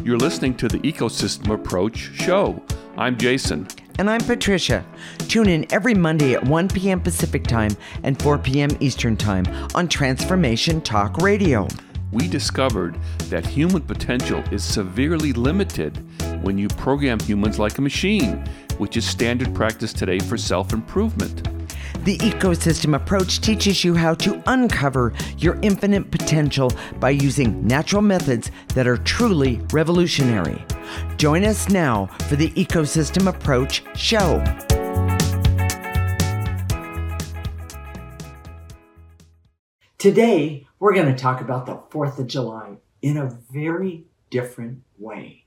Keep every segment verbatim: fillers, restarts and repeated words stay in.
You're listening to the Ecosystem Approach show. I'm Jason. And I'm Patricia. Tune in every Monday at one p.m. Pacific Time and four p.m. Eastern Time on Transformation Talk Radio. We discovered that human potential is severely limited when you program humans like a machine, which is standard practice today for self-improvement. The Ecosystem Approach teaches you how to uncover your infinite potential by using natural methods that are truly revolutionary. Join us now for the Ecosystem Approach show. Today, we're going to talk about the fourth of July in a very different way.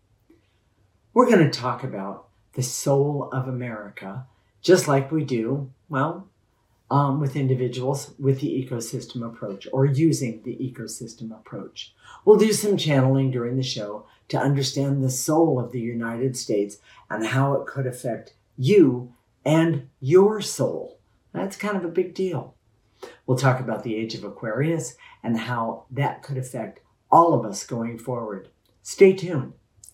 We're going to talk about the soul of America, just like we do, well, um, with individuals with the ecosystem approach or using the ecosystem approach. We'll do some channeling during the show to understand the soul of the United States and how it could affect you and your soul. That's kind of a big deal. We'll talk about the age of Aquarius and how that could affect all of us going forward. Stay tuned.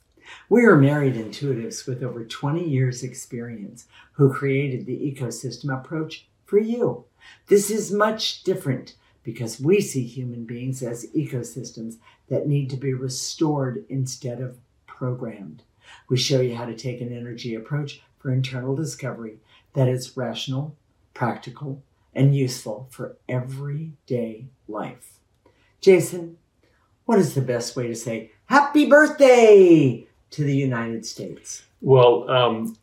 We are married intuitives with over twenty years experience who created the ecosystem approach for you. This is much different because we see human beings as ecosystems that need to be restored instead of programmed. We show you how to take an energy approach for internal discovery that is rational, practical, and useful for everyday life. Jason, what is the best way to say happy birthday to the United States? Well, um,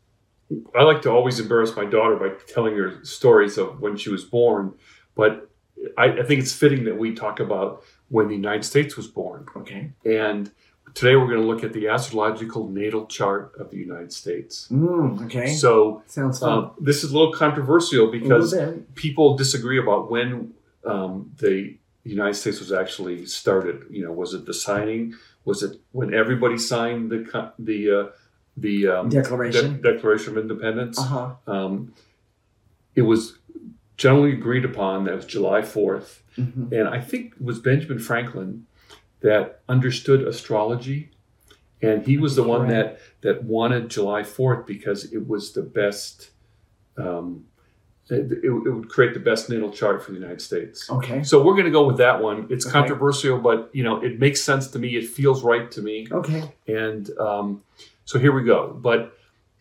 I like to always embarrass my daughter by telling her stories of when she was born, but I, I think it's fitting that we talk about when the United States was born. Okay. And today we're going to look at the astrological natal chart of the United States. Mm, okay. So sounds fun. Uh, this is a little controversial because a little people disagree about when um, the United States was actually started. You know, was it the signing? Was it when everybody signed the the uh, the um, Declaration De- Declaration of Independence? Uh-huh. Um, it was generally agreed upon that it was July fourth, mm-hmm. and I think it was Benjamin Franklin that understood astrology, and he was the one right. that that wanted July fourth because it was the best. Um, It, it, it would create the best natal chart for the United States. Okay. So we're going to go with that one. It's Okay. controversial, but you know it makes sense to me. It feels right to me. Okay. And um, so here we go. But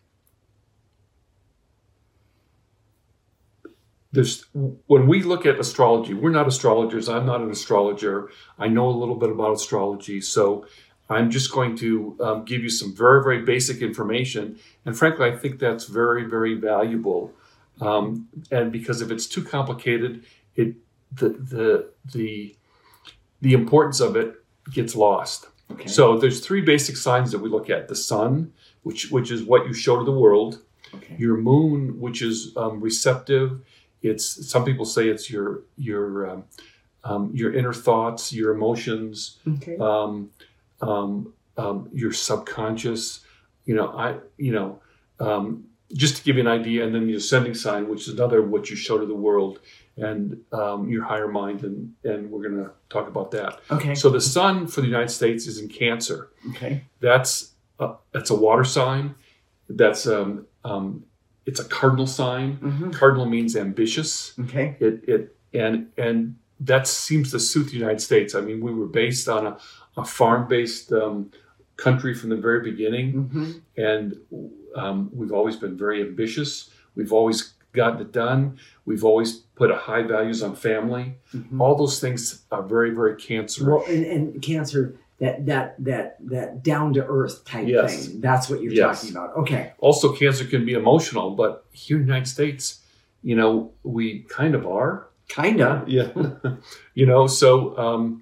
there's when we look at astrology, we're not astrologers. I'm not an astrologer. I know a little bit about astrology, so I'm just going to um, give you some very, very basic information. And frankly, I think that's very, very valuable. Um, and because if it's too complicated, it the the the the importance of it gets lost. Okay. So there's three basic signs that we look at: the sun, which which is what you show to the world; Okay. your moon, which is um, receptive. It's some people say it's your your um, um, your inner thoughts, your emotions, Okay. um, um, um, your subconscious. You know, I you know. Um, Just to give you an idea, and then the ascending sign, which is another what you show to the world, and um, your higher mind, and, and we're going to talk about that. Okay. So the sun for the United States is in Cancer. Okay. That's a, that's a water sign. That's um, um, it's a cardinal sign. Mm-hmm. Cardinal means ambitious. Okay. It it and and that seems to suit the United States. I mean, we were based on a, a farm-based um, country from the very beginning, Mm-hmm. and Um, we've always been very ambitious. We've always gotten it done. We've always put a high values on family. Mm-hmm. All those things are very, very Cancer. Well, and, and Cancer, that that that that down to earth type Yes. thing. That's what you're Yes. talking about. Okay. Also, Cancer can be emotional, but here in the United States, you know, we kind of are. Kinda. Yeah. you know, so um,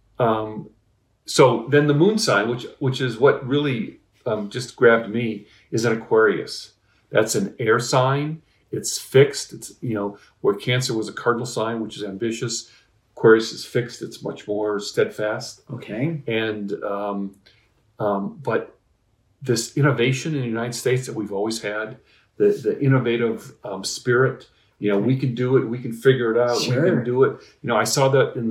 um, so then the moon sign, which which is what really um, just grabbed me, is an Aquarius. That's an air sign. It's fixed. It's, you know, where Cancer was a cardinal sign, which is ambitious. Aquarius is fixed. It's much more steadfast. Okay. And, um, um, but this innovation in the United States that we've always had, the, the innovative um, spirit, you know, we can do it. We can figure it out. Sure. We can do it. You know, I saw that in the,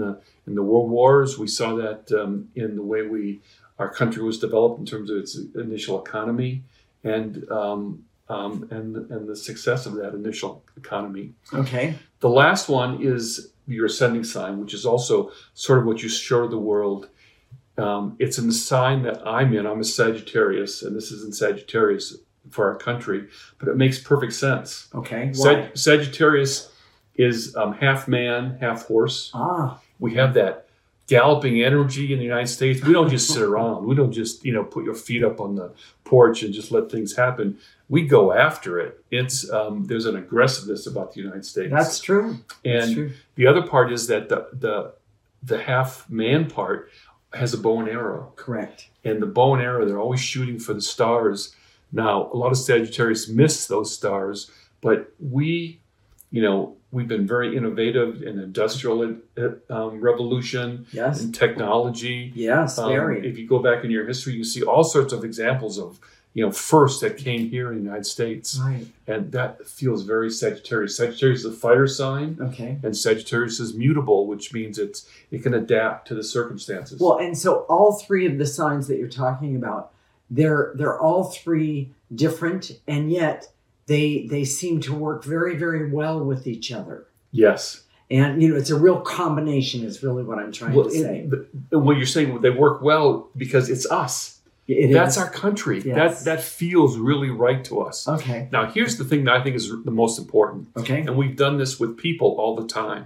in the world wars. We saw that um, in the way we our country was developed in terms of its initial economy and um, um, and and the success of that initial economy. Okay. The last one is your ascending sign, which is also sort of what you show the world. Um, it's in the sign that I'm in. I'm a Sagittarius, and this is in Sagittarius for our country, but it makes perfect sense. Okay. Why? Sag- Sagittarius is um, half man, half horse. Ah. We have that galloping energy in the United States. We don't just sit around. We don't just, you know, put your feet up on the porch and just let things happen. We go after it. It's um, there's an aggressiveness about the United States. That's true. And That's true. the other part is that the the the half man part has a bow and arrow. Correct. And the bow and arrow, they're always shooting for the stars. Now, a lot of Sagittarius miss those stars, but we, you know, we've been very innovative in industrial um, revolution, Yes. in technology. Yes, Um, very. if you go back in your history, you see all sorts of examples of, you know, firsts that came here in the United States. Right. And that feels very Sagittarius. Sagittarius is a fire sign, Okay. and Sagittarius is mutable, which means it's it can adapt to the circumstances. Well, and so all three of the signs that you're talking about, they're they're all three different, and yet they they seem to work very, very well with each other. Yes. And you know, it's a real combination. Is really what I'm trying Well, to say. it, the, what you're saying, they work well because it's us. It That's is. our country. Yes. That that feels really right to us. Okay. Now, here's the thing that I think is the most important, Okay. and we've done this with people all the time.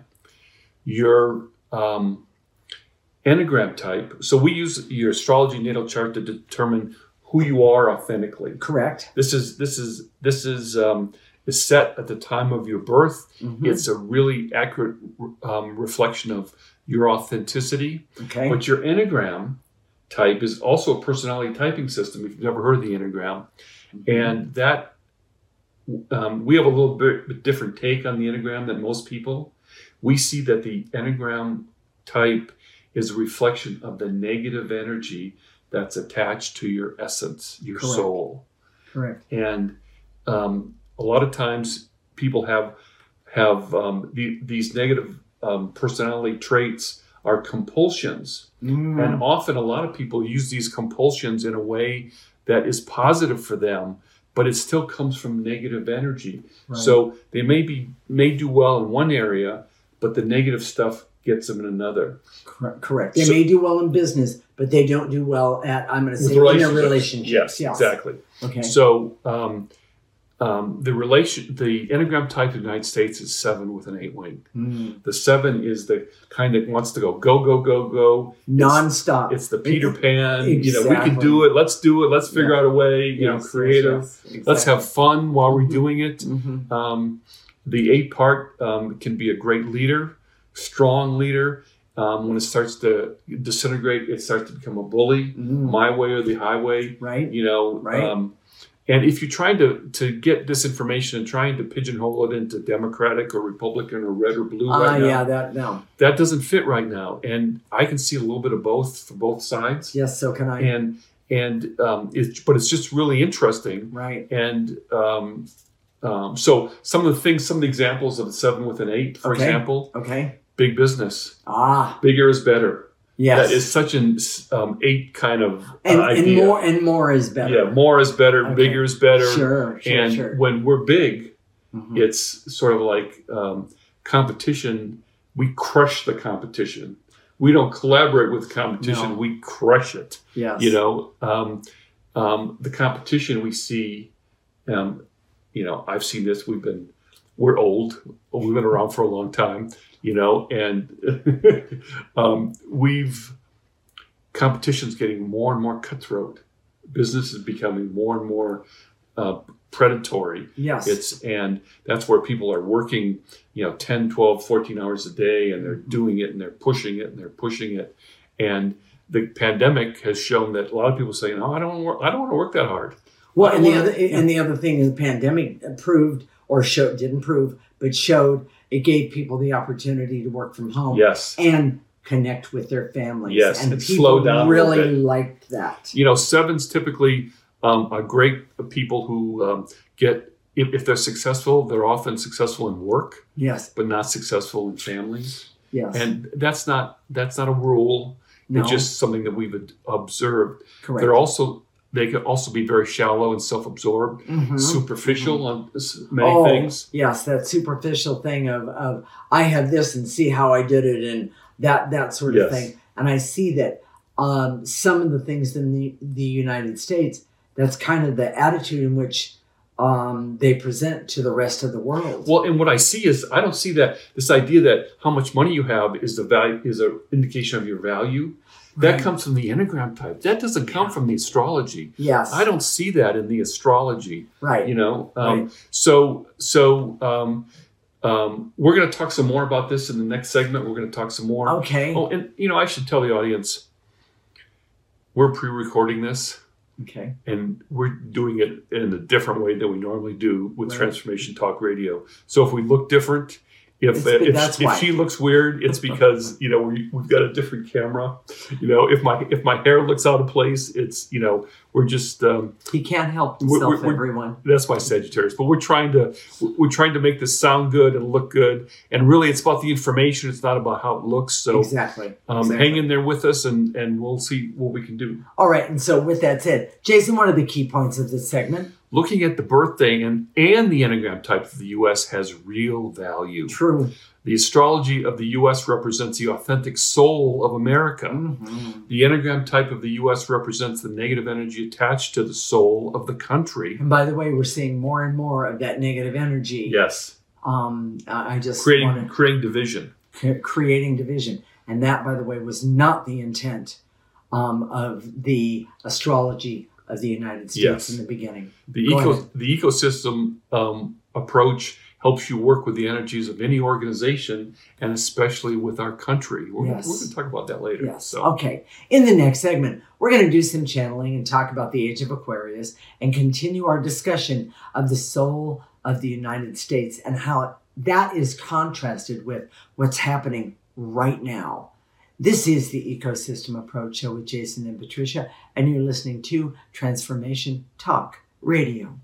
Your um, enneagram type. So we use your astrology natal chart to determine who you are authentically. Correct. This is this is this is um, is set at the time of your birth. Mhm. It's a really accurate um, reflection of your authenticity. Okay. But your Enneagram type is also a personality typing system, if you've never heard of the Enneagram. And that, um, we have a little bit different take on the Enneagram than most people. We see that the Enneagram type is a reflection of the negative energy that's attached to your essence, your Correct. soul. Correct. And um, a lot of times people have have um, the, these negative um, personality traits are compulsions. Mm. And often a lot of people use these compulsions in a way that is positive for them, but it still comes from negative energy. Right. So they may be may do well in one area, but the negative stuff gets them in another. Cor- Correct. They So- may do well in business, but they don't do well at, I'm going to With say, in their relationships. relationships. Yes, exactly. Okay. So um, um, the relation, the Enneagram type in the United States is seven with an eight wing. Mm. The seven is the kind that wants to go, go, go, go, go. Non-stop. It's the Peter Pan, you know, we can Exactly. do it. Let's do it. Let's figure Yeah. out a way, you know, Yes, yes, creative. yes, Let's have fun while we're Mhm. doing it. Mhm. Um, the eight part um, can be a great leader, strong leader. Um, when it starts to disintegrate, it starts to become a bully, Mm. my way or the highway, Right. you know. Right. Um, and if you're trying to, to get this information and trying to pigeonhole it into Democratic or Republican or red or blue Ah, right now, yeah, that, no. that doesn't fit right now. And I can see a little bit of both for both sides. Yes, so can I. And and um, it's but it's just really interesting. Right. And um, um, so some of the things, some of the examples of the seven with an eight, for Okay. example, Okay. big business, Ah, bigger is better. yes. That is such an um, eight kind of uh, and, idea. and more and more is better. Yeah, more is better, Okay. bigger is better. Sure, sure, and sure. when we're big, Mhm. it's sort of like um, competition. We crush the competition. We don't collaborate with competition. No. We crush it. Yes. You know, um, um, the competition we see, um, you know, I've seen this. We've been, we're old. We've been around for a long time, you know, and um, we've, competition's getting more and more cutthroat. Business is becoming more and more uh, predatory. Yes. It's, and that's where people are working, you know, ten, twelve, fourteen hours a day, and they're doing it and they're pushing it and they're pushing it. And the pandemic has shown that a lot of people say, no, I don't want to work, I don't want to work that hard. Well, I and the wanna- other and the other thing is the pandemic proved or showed didn't prove, but showed it gave people the opportunity to work from home Yes. and connect with their families. Yes, and and people slow down a little really bit. liked that. You know, sevens typically um, are great people who um, get, if, if they're successful, they're often successful in work, Yes. but not successful in families. Yes. And that's not that's not a rule. No. It's just something that we've observed. Correct. They're also they can also be very shallow and self-absorbed, Mhm. superficial Mhm. on s- many oh, things. Yes, that superficial thing of, of I have this and see how I did it and that that sort of Yes. thing. And I see that um, some of the things in the, the United States, that's kind of the attitude in which um, they present to the rest of the world. Well, and what I see is I don't see that this idea that how much money you have is the value is an indication of your value. That Right. comes from the Enneagram type. That doesn't come Yeah. from the astrology. Yes. I don't see that in the astrology. Right. You know, um, Right. so so um, um, we're going to talk some more about this in the next segment. We're going to talk some more. Okay. Oh, and you know, I should tell the audience we're pre-recording this, Okay. and we're doing it in a different way than we normally do with Right. Transformation Talk Radio. So if we look different, if It's- if, that's if why. she looks weird, it's because you know we, we've got a different camera. You know, if my if my hair looks out of place, it's you know we're just um, He can't help We're- himself, we're- everyone. that's my Sagittarius. But we're trying to we're trying to make this sound good and look good, and really it's about the information. It's not about how it looks. So Exactly. um, exactly. hang in there with us, and and we'll see what we can do. All right. And so with that said, Jason, what are the key points of this segment? Looking at the birthday and and the Enneagram type of the U S has real value. True. The astrology of the U S represents the authentic soul of America. Mhm. The Enneagram type of the U S represents the negative energy attached to the soul of the country. And by the way, we're seeing more and more of that negative energy. Yes. Um, I I just Creating want creating division. to creating division, and that, by the way, was not the intent um, of the astrology of the United States Yes. in the beginning. The Go eco ahead. the ecosystem um, approach helps you work with the energies of any organization, and especially with our country. We're, Yes. we're going to talk about that later. Yes. So Okay. In the next segment, we're going to do some channeling and talk about the age of Aquarius and continue our discussion of the soul of the United States and how that is contrasted with what's happening right now. This is the Ecosystem Approach Show with Jason and Patricia, and you're listening to Transformation Talk Radio.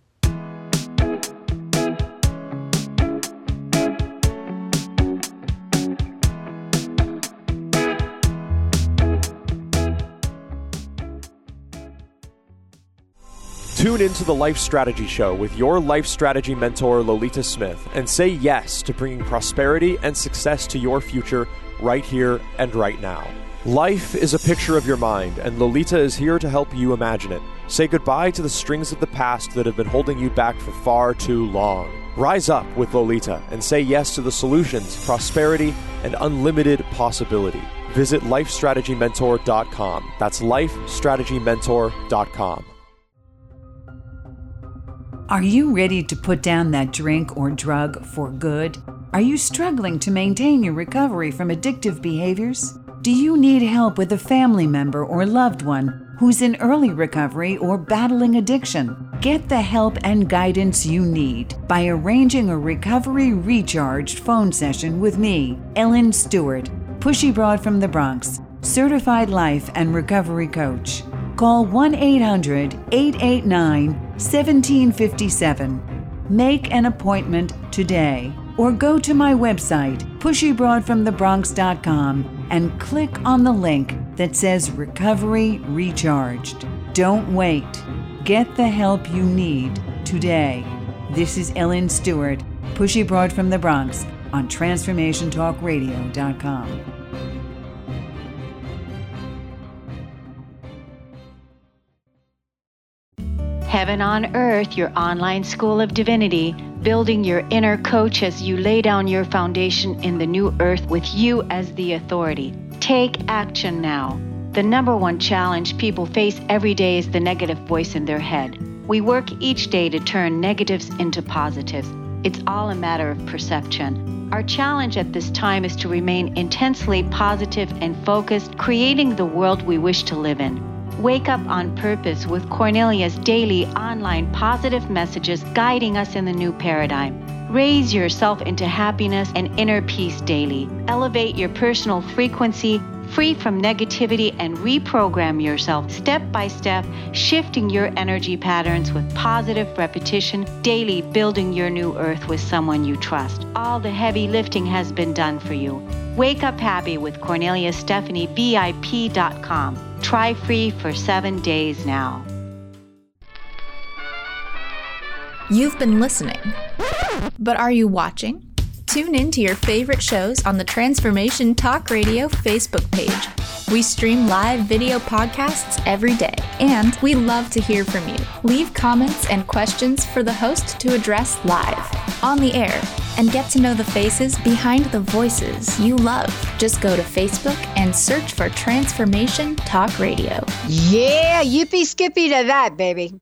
Tune into the Life Strategy Show with your life strategy mentor, Lolita Smith, and say yes to bringing prosperity and success to your future right here and right now. Life is a picture of your mind, and Lolita is here to help you imagine it. Say goodbye to the strings of the past that have been holding you back for far too long. Rise up with Lolita and say yes to the solutions, prosperity, and unlimited possibility. Visit life strategy mentor dot com. That's life strategy mentor dot com. Are you ready to put down that drink or drug for good? Are you struggling to maintain your recovery from addictive behaviors? Do you need help with a family member or loved one who's in early recovery or battling addiction? Get the help and guidance you need by arranging a Recovery Recharged phone session with me, Ellen Stewart, Pushy Broad from the Bronx, certified life and recovery coach. Call one eight hundred, eight eight nine, one seven five seven. Make an appointment today or go to my website, pushy broad from the bronx dot com, and click on the link that says Recovery Recharged. Don't wait. Get the help you need today. This is Ellen Stewart, Pushy Broad from the Bronx on transformation talk radio dot com. Heaven on Earth, your online school of divinity, building your inner coach as you lay down your foundation in the new earth with you as the authority. Take action now. The number one challenge people face every day is the negative voice in their head. We work each day to turn negatives into positives. It's all a matter of perception. Our challenge at this time is to remain intensely positive and focused, creating the world we wish to live in. Wake up on purpose with Cornelia's daily online positive messages guiding us in the new paradigm. Raise yourself into happiness and inner peace daily. Elevate your personal frequency, free from negativity, and reprogram yourself step by step, shifting your energy patterns with positive repetition, daily building your new earth with someone you trust. All the heavy lifting has been done for you. Wake up happy with Cornelia Stephanie V I P dot com. Try free for seven days now. You've been listening, but are you watching? Tune in to your favorite shows on the Transformation Talk Radio Facebook page. We stream live video podcasts every day, and we love to hear from you. Leave comments and questions for the host to address live, on the air, and get to know the faces behind the voices you love. Just go to Facebook and search for Transformation Talk Radio. Yeah, yippee skippy to that, baby.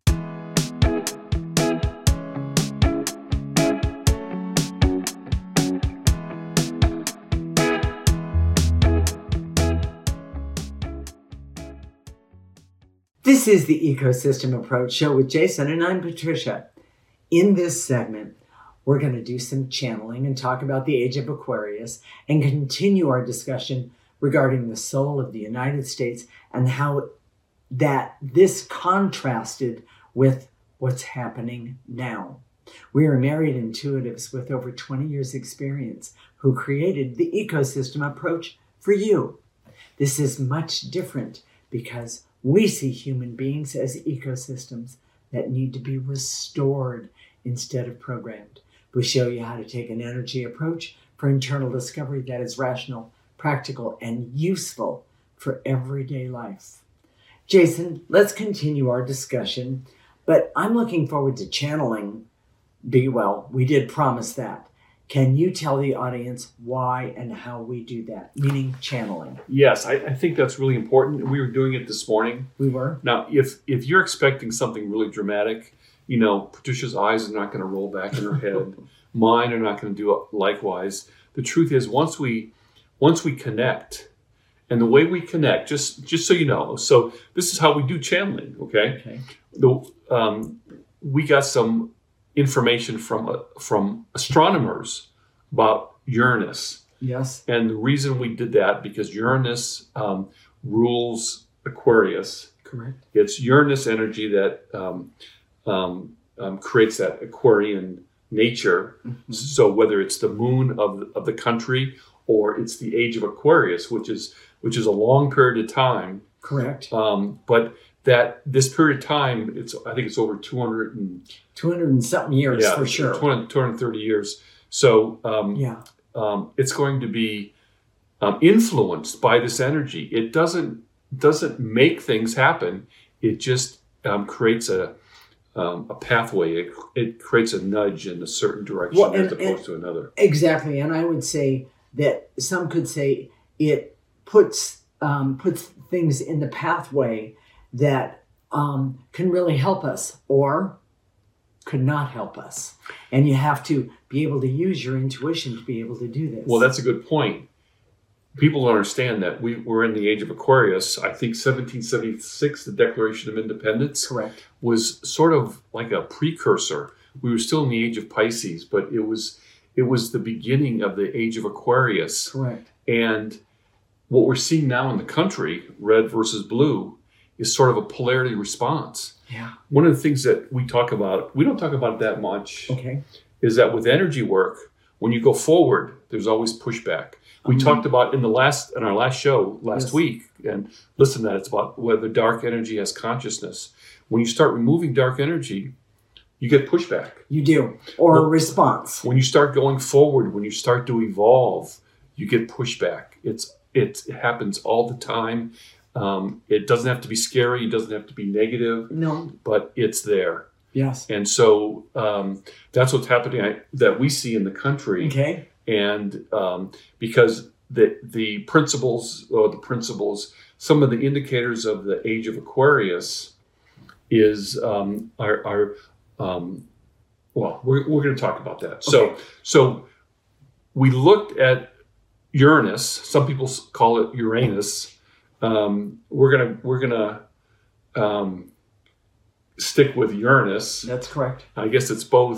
This is the Ecosystem Approach Show with Jason, and I'm Patricia. In this segment, we're going to do some channeling and talk about the age of Aquarius and continue our discussion regarding the soul of the United States and how that this contrasted with what's happening now. We are married intuitives with over twenty years experience who created the Ecosystem Approach for you. This is much different because we see human beings as ecosystems that need to be restored instead of programmed. We show you how to take an energy approach for internal discovery that is rational, practical, and useful for everyday life. Jason, let's continue our discussion, but I'm looking forward to channeling Be Well. We did promise that. Can you tell the audience why and how we do that, meaning channeling? Yes, I, I think that's really important. We were doing it this morning. We were? Now, if if you're expecting something really dramatic, you know, Patricia's eyes are not going to roll back in her head. Mine are not going to do it likewise. The truth is, once we once we connect, and the way we connect, just just so you know, so this is how we do channeling, okay? Okay. The, um, we got some information from uh, from astronomers about Uranus. Yes. And the reason we did that, because Uranus um, rules Aquarius. Correct. It's Uranus energy that um, um, um, creates that Aquarian nature. Mm-hmm. So whether it's the moon of the, of the country or it's the age of Aquarius, which is which is a long period of time. Correct. Um, but that this period of time, it's I think it's over two hundred and two hundred and something years yeah, for sure. two hundred, two hundred thirty years. So um, yeah, um, it's going to be um, influenced by this energy. It doesn't doesn't make things happen. It just um, creates a um, a pathway. It, it creates a nudge in a certain direction well, and, as opposed and, to another. Exactly, and I would say that some could say it puts um, puts things in the pathway that um, can really help us or could not help us. And you have to be able to use your intuition to be able to do this. Well, that's a good point. People don't understand that we were in the age of Aquarius. I think seventeen seventy-six, the Declaration of Independence, correct, was sort of like a precursor. We were still in the age of Pisces, but it was it was the beginning of the age of Aquarius. Correct. And what we're seeing now in the country, red versus blue, is sort of a polarity response. Yeah. One of the things that we talk about, we don't talk about it that much, okay, is that with energy work, when you go forward, there's always pushback. We um, talked about in the last in our last show last yes. week, and listen to that, it's about whether dark energy has consciousness. When you start removing dark energy, you get pushback. You do, or well, a response. When you start going forward, when you start to evolve, you get pushback. It's it happens all the time. Um, it doesn't have to be scary. It doesn't have to be negative. No. But it's there. Yes. And so um, that's what's happening I, that we see in the country. Okay. And um, because the the principles, or the principles, some of the indicators of the age of Aquarius is um, are, are um, well, we're we're going to talk about that. Okay. So so we looked at Uranus. Some people call it Uranus. Um, we're gonna we're gonna um, stick with Uranus. That's correct. I guess it's both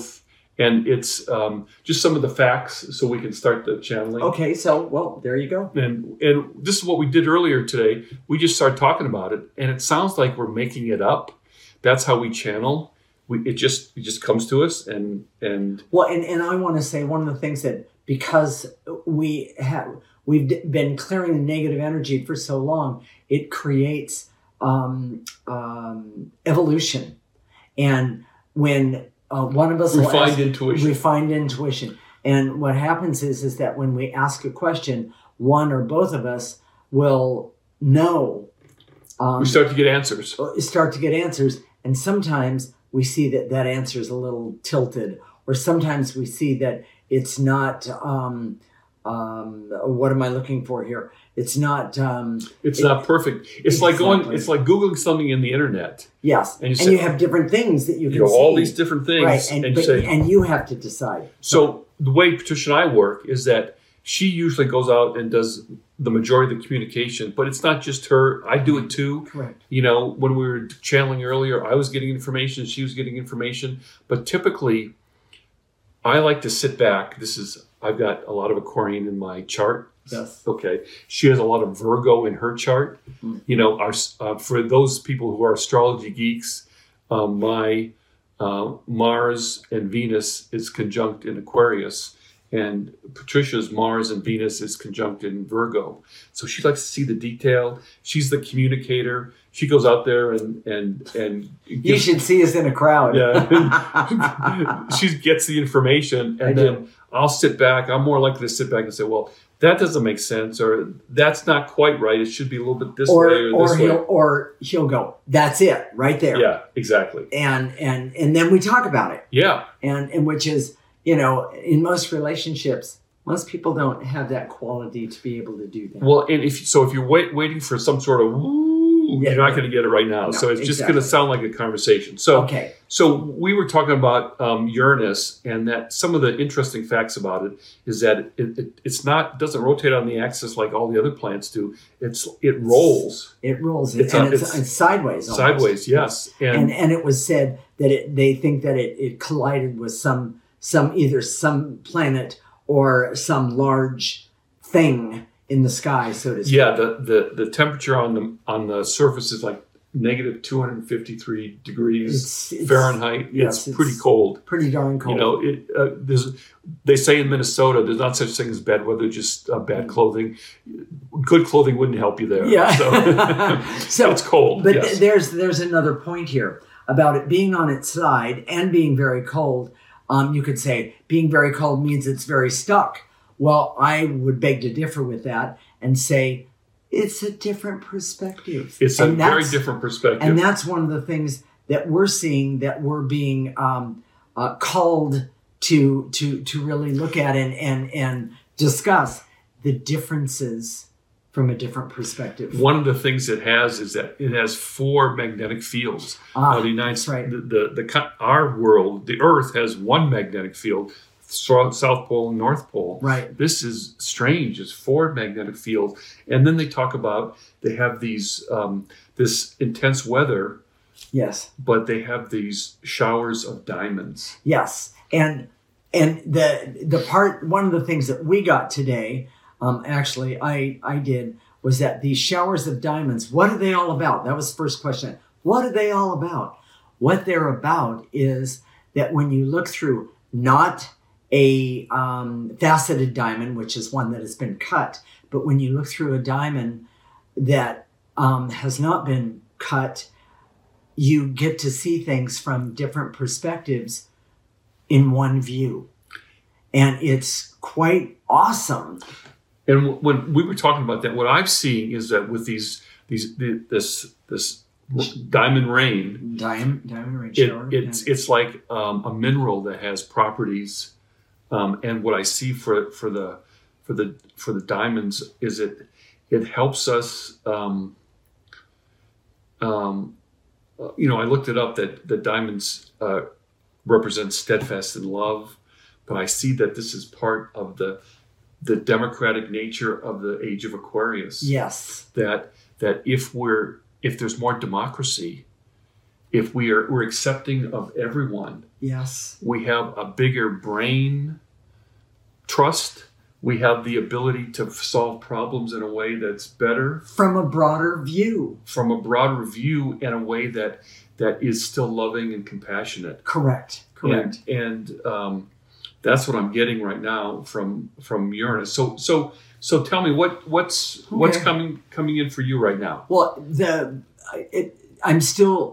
And it's um, just some of the facts so we can start the channeling. Okay, so, well, there you go. And and this is what we did earlier today. We just started talking about it, and it sounds like we're making it up. That's how we channel. We, it just it just comes to us, and and well, and, and I want to say one of the things that because we have we've been clearing the negative energy for so long, it creates um, um, evolution, and when uh, one of us refined ask, intuition, refined intuition, and what happens is is that when we ask a question, one or both of us will know. Um, we start to get answers. Start to get answers, and sometimes we see that that answer is a little tilted, or sometimes we see that it's not. Um, um, what am I looking for here? It's not. Um, it's it, not perfect. It's exactly. like going. It's like Googling something in the internet. Yes, and you, and say, you have different things that you can. You know, see. all these different things, right? And, and, but, say, and you have to decide. So the way Patricia and I work is that she usually goes out and does the majority of the communication, but it's not just her. I do it too. Correct. You know, when we were channeling earlier, I was getting information, she was getting information, but typically I like to sit back. This is, I've got a lot of Aquarian in my chart. Yes. Okay. She has a lot of Virgo in her chart. Mm-hmm. You know, our, uh, for those people who are astrology geeks, um, my uh, Mars and Venus is conjunct in Aquarius. And Patricia's Mars and Venus is conjunct in Virgo. So she likes to see the detail. She's the communicator. She goes out there and... and, and gives, you should see us in a crowd. Yeah. She gets the information. And I then do. I'll sit back. I'm more likely to sit back and say, well, that doesn't make sense. Or that's not quite right. It should be a little bit this or, way or, or this he'll, way. Or he'll go, that's it, right there. Yeah, exactly. And, and, and then we talk about it. Yeah. And, and which is... You know, in most relationships, most people don't have that quality to be able to do that. Well, and if so, if you're wait, waiting for some sort of woo, yeah, you're not going to get it right now. No, so it's exactly. just going to sound like a conversation. So, okay. So we were talking about um, Uranus, and that some of the interesting facts about it is that it, it it's not doesn't rotate on the axis like all the other planets do. It's it rolls. It rolls. It's, and it's, it's, it's sideways. Almost. Sideways, yes. And, and and it was said that it they think that it, it collided with some. Some either some planet or some large thing in the sky, so to speak. Yeah, the, the, the temperature on the on the surface is like negative two hundred fifty-three degrees it's, it's, Fahrenheit. Yes, it's, it's pretty cold. Pretty darn cold. You know, it, uh, there's they say in Minnesota there's not such thing as bad weather, just uh, bad clothing. Good clothing wouldn't help you there. Yeah, so, so it's cold. But yes. th- there's there's another point here about it being on its side and being very cold. Um, you could say being very cold means it's very stuck. Well, I would beg to differ with that and say it's a different perspective. It's and a very different perspective. And that's one of the things that we're seeing that we're being um, uh, called to to to really look at and and and discuss the differences from a different perspective. One of the things it has is that it has four magnetic fields. Ah, uh, the United, that's right. The, the, the, our world, the Earth, has one magnetic field, South Pole and North Pole. Right. This is strange. It's four magnetic fields. And then they talk about, they have these, um, this intense weather. Yes. But they have these showers of diamonds. Yes. And and the the part, one of the things that we got today, Um, actually, I, I did, was that these showers of diamonds, what are they all about? That was the first question. What are they all about? What they're about is that when you look through not a um, faceted diamond, which is one that has been cut, but when you look through a diamond that um, has not been cut, you get to see things from different perspectives in one view. And it's quite awesome. And when we were talking about that, what I'm seeing is that with these, these, this, this diamond rain, diamond, diamond rain, it, shower, it's diamond. it's like um, a mineral that has properties. Um, and what I see for for the for the for the diamonds is it it helps us. Um, um, you know, I looked it up that the diamonds uh, represent steadfast in love, but I see that this is part of the. the democratic nature of the age of Aquarius. Yes. That that if we're if there's more democracy, if we are we're accepting of everyone, yes, we have a bigger brain trust. We have the ability to solve problems in a way that's better. From a broader view. From a broader view in a way that that is still loving and compassionate. Correct. Correct. And, and um, that's what I'm getting right now from from Uranus. So so so tell me what what's okay. what's coming coming in for you right now? Well, the it, I'm still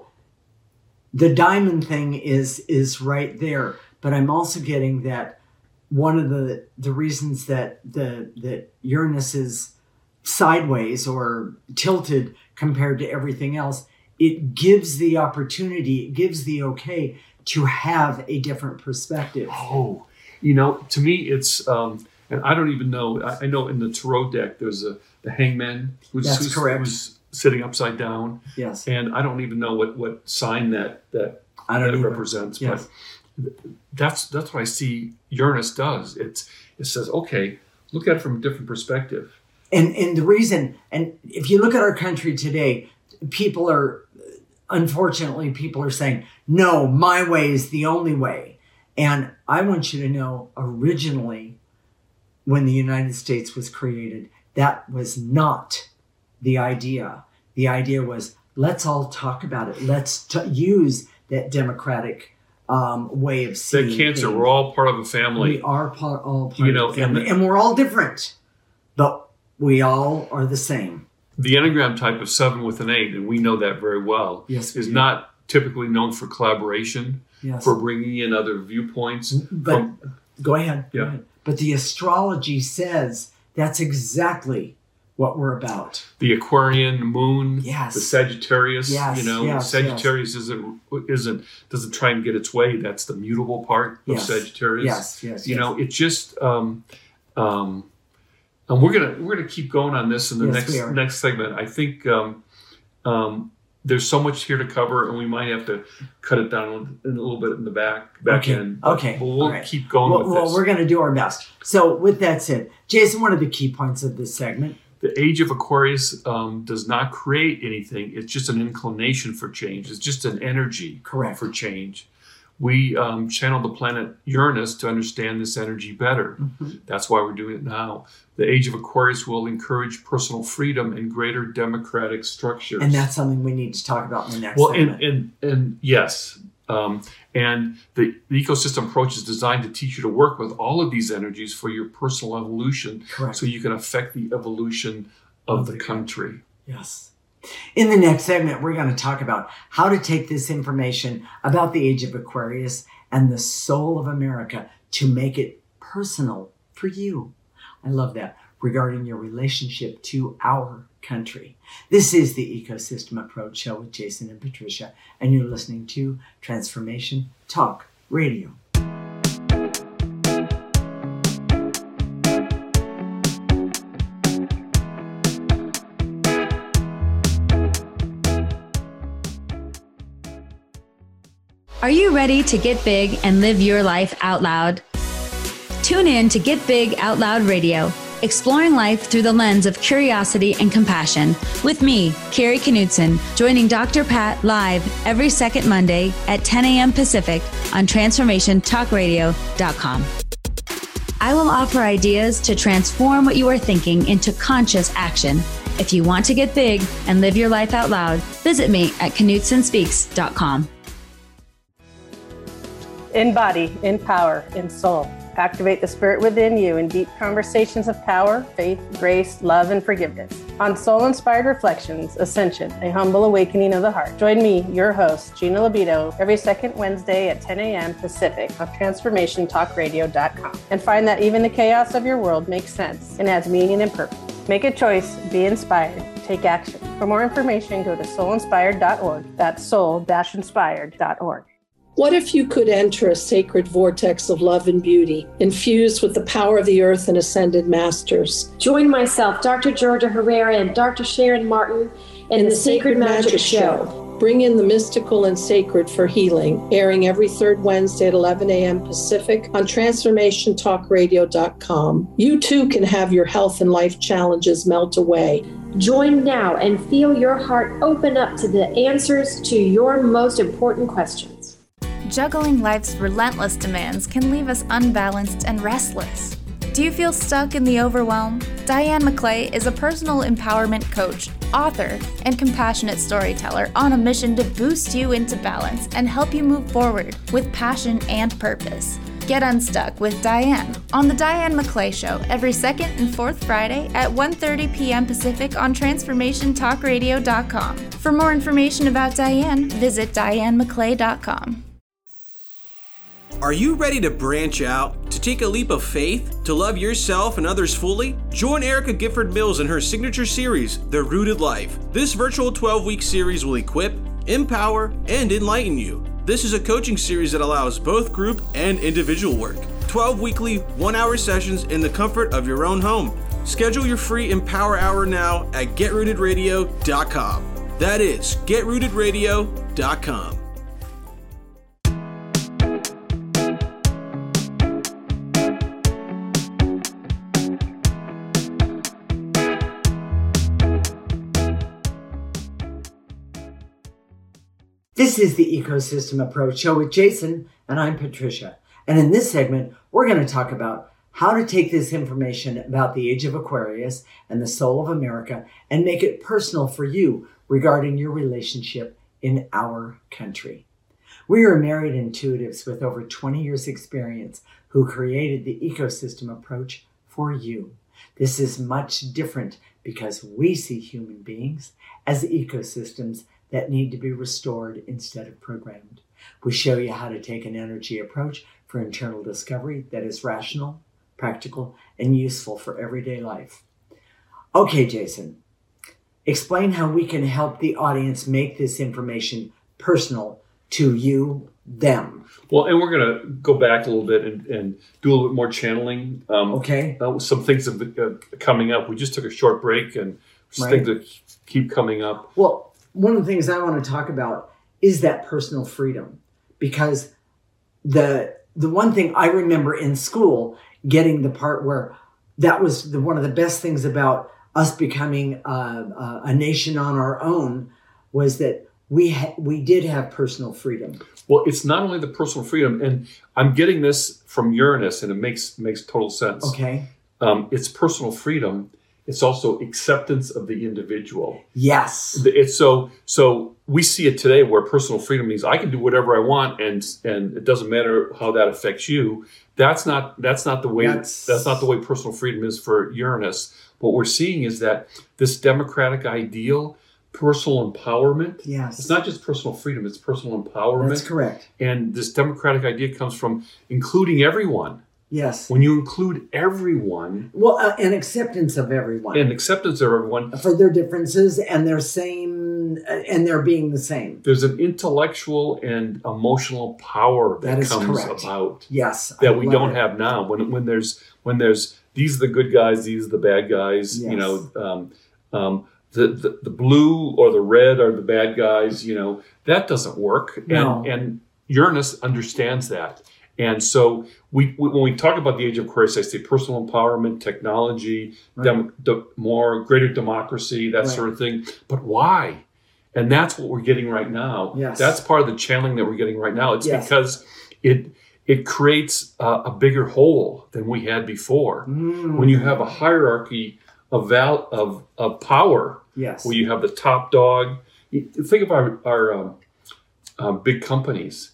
the diamond thing is is right there, but I'm also getting that one of the the reasons that the that Uranus is sideways or tilted compared to everything else, it gives the opportunity, it gives the okay to have a different perspective. Oh, you know, to me, it's, um, and I don't even know, I, I know in the Tarot deck, there's a the hangman who's, That's who's, correct. who's sitting upside down. Yes. And I don't even know what, what sign that, that, I don't that either. represents, Yes. but that's, that's what I see Uranus does. It's, it says, okay, look at it from a different perspective. And and the reason, and if you look at our country today, people are, unfortunately, people are saying, no, my way is the only way. And I want you to know, originally, when the United States was created, that was not the idea. The idea was, let's all talk about it. Let's t- use that democratic um, way of seeing That cancer, things. we're all part of a family. We are part, all part You know, of the family. and And, the- we're all different, but we all are the same. The Enneagram type of seven with an eight, and we know that very well, Yes, we is do. not typically known for collaboration, Yes. for bringing in other viewpoints. But from, go ahead. Go Yeah. ahead. But the astrology says that's exactly what we're about. the Aquarian moon, Yes. the Sagittarius. Yes, You know, yes, Sagittarius isn't isn't doesn't try and get its way. That's the mutable part of Yes. Sagittarius. Yes, yes, You yes. know, it just um, um, and we're gonna we're gonna keep going on this in the Yes, next we are. next segment. I think um, um, there's so much here to cover, and we might have to cut it down a little bit in the back back Okay, end. But- okay, but we'll all right. keep going Well, with well this. we're going to do our best. So with that said, Jason, one of the key points of this segment. The age of Aquarius um, does not create anything. It's just an inclination for change. It's just an energy Correct. for change. We um, channel the planet Uranus to understand this energy better. Mm-hmm. That's why we're doing it now. The age of Aquarius will encourage personal freedom and greater democratic structures. And that's something we need to talk about in the next well, segment. and, and and yes, um, and the, the ecosystem approach is designed to teach you to work with all of these energies for your personal evolution, Correct. so you can affect the evolution of the country. Yes. In the next segment, we're going to talk about how to take this information about the age of Aquarius and the soul of America to make it personal for you. I love that. Regarding your relationship to our country. This is the Ecosystem Approach Show with Jason and Patricia, and you're listening to Transformation Talk Radio. Are you ready to get big and live your life out loud? Tune in to Get Big Out Loud Radio, exploring life through the lens of curiosity and compassion, with me, Carrie Knudsen, joining Doctor Pat live every second Monday at ten a.m. Pacific on transformation talk radio dot com. I will offer ideas to transform what you are thinking into conscious action. If you want to get big and live your life out loud, visit me at knudsen speaks dot com. In body, in power, in soul. Activate the spirit within you in deep conversations of power, faith, grace, love, and forgiveness. On Soul-Inspired Reflections, Ascension, a humble awakening of the heart. Join me, your host, Gina Libido, every second Wednesday at ten a.m. Pacific on transformation talk radio dot com. And find that even the chaos of your world makes sense and adds meaning and purpose. Make a choice, be inspired, take action. For more information, go to soul inspired dot org. That's soul dash inspired dot org. What if you could enter a sacred vortex of love and beauty, infused with the power of the earth and ascended masters? Join myself, Doctor Georgia Herrera, and Doctor Sharon Martin in, in the, the Sacred, Sacred Magic, Magic Show. Show. Bring in the mystical and sacred for healing, airing every third Wednesday at eleven a.m. Pacific on transformation talk radio dot com. You too can have your health and life challenges melt away. Join now and feel your heart open up to the answers to your most important questions. Juggling life's relentless demands can leave us unbalanced and restless. Do you feel stuck in the overwhelm? Diane McClay is a personal empowerment coach, author, and compassionate storyteller on a mission to boost you into balance and help you move forward with passion and purpose. Get unstuck with Diane on The Diane McClay Show every second and fourth Friday at one thirty p.m. Pacific on transformation talk radio dot com. For more information about Diane, visit diane mcclay dot com. Are you ready to branch out, to take a leap of faith, to love yourself and others fully? Join Erica Gifford Mills in her signature series, The Rooted Life. This virtual twelve-week series will equip, empower, and enlighten you. This is a coaching series that allows both group and individual work. twelve weekly, one-hour sessions in the comfort of your own home. Schedule your free Empower Hour now at get rooted radio dot com. That is get rooted radio dot com. This is the Ecosystem Approach Show with Jason, and I'm Patricia. And in this segment, we're going to talk about how to take this information about the age of Aquarius and the soul of America and make it personal for you regarding your relationship in our country. We are married intuitives with over twenty years experience who created the Ecosystem Approach for you. This is much different because we see human beings as ecosystems that need to be restored instead of programmed. We show you how to take an energy approach for internal discovery that is rational, practical, and useful for everyday life. Okay, Jason, explain how we can help the audience make this information personal to you, them. Well, and we're going to go back a little bit and, and do a little bit more channeling. Um, okay. Uh, some things have been, uh, coming up. We just took a short break and Right. things that keep coming up. Well, one of the things I want to talk about is that personal freedom, because the the one thing I remember in school getting the part where that was the, one of the best things about us becoming uh, uh, a nation on our own was that we ha- we did have personal freedom. Well, it's not only the personal freedom, and I'm getting this from Uranus, and it makes makes total sense. Okay. Um, it's personal freedom. It's also acceptance of the individual. Yes. It's so so we see it today where personal freedom means I can do whatever I want and and it doesn't matter how that affects you. That's not that's not the way that's, that's not the way personal freedom is for Uranus. What we're seeing is that this democratic ideal, personal empowerment. Yes. It's not just personal freedom, it's personal empowerment. That's correct. And this democratic idea comes from including everyone. Yes. When you include everyone. Well, uh, and acceptance of everyone. And acceptance of everyone. For their differences and their same, uh, and their being the same. There's an intellectual and emotional power that, that comes correct. about. Yes. That I we don't it. have now. When when there's, when there's, these are the good guys, these are the bad guys, Yes. you know, um, um, the, the, the blue or the red are the bad guys, you know, that doesn't work. No. And, and Uranus understands that. And so we, we when we talk about the age of Aquarius, I say personal empowerment, technology, right. dem, de, more greater democracy, that right. sort of thing. But why? And that's what we're getting right now. Yes. That's part of the channeling that we're getting right now. It's yes. because it it creates a, a bigger whole than we had before. Mm. When you have a hierarchy of val, of of power, yes. where you have the top dog. Think of our our um, uh, big companies.